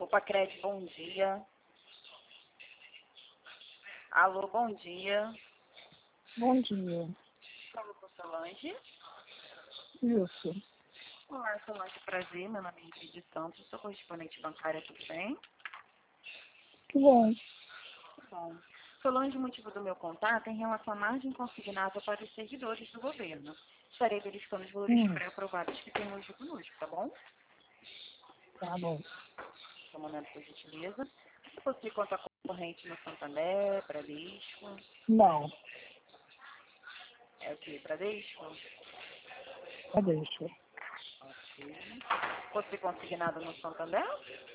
Pacred, bom dia. Alô, bom dia. Bom dia. Falo com Solange. Isso. Olá, Solange, prazer. Meu nome é Ingrid Santos, sou correspondente bancária, tudo bem? Que bom. Bom, Solange, o motivo do meu contato é em relação à margem consignada para os servidores do governo. Estarei verificando os valores pré-aprovados que tem hoje conosco, tá bom? Tá bom. Só um momento, por gentileza. Você possui conta corrente no Santander, Bradesco? Não. É o que? Bradesco? Deixa. Ok. Possui consignado no Santander?